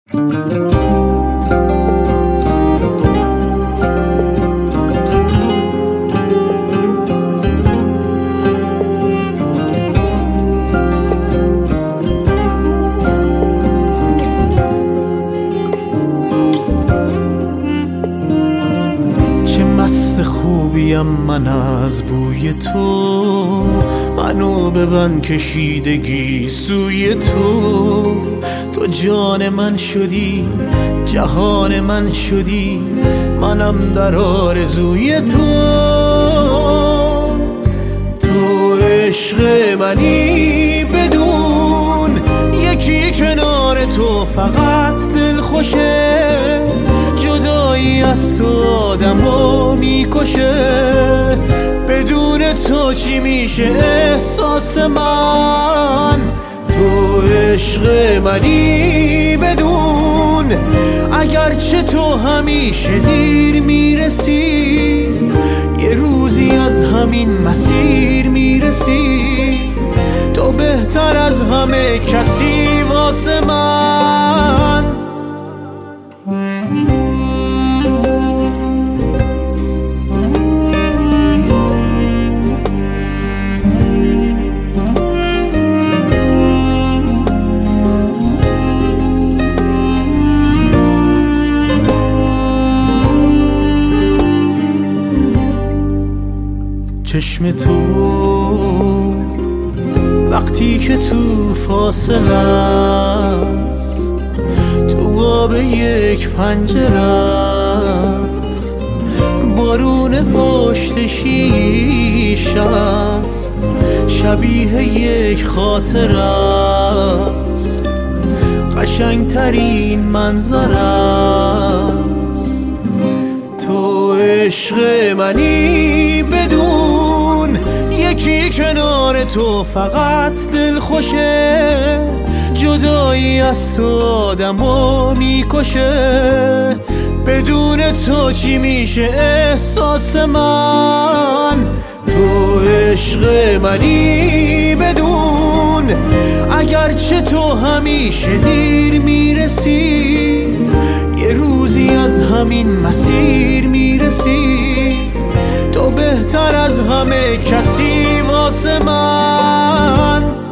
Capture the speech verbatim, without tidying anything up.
مست خوبیم من از بوی تو، منو ببند کشیدگی سوی تو. تو جان من شدی، جهان من شدی، منم در آرزوی تو. تو عشق منی بدون یکی کنار تو فقط دل خوشه. جدایی از تو آدمو میکشه، بدون تو چی میشه احساس من؟ تو عشق منی بدون، اگرچه تو همیشه دیر میرسی، یه روزی از همین مسیر میرسی. تو بهتر از همه کسی واسه من. چشم تو وقتی که تو فاصله است، تو آب یک پنجره است، بارون پشت شیشه است، شبیه یک خاطره است، قشنگترین منظره است. تو عشق منی بدون یکی کنار تو فقط دل خوشه. جدایی از تو آدمو میکشه، بدون تو چی میشه احساس من؟ تو عشق منی بدون، اگرچه تو همیشه دیر میرسی، یه روزی از همین مسیر میرسی. تو بهتر از همه کسی واسه من.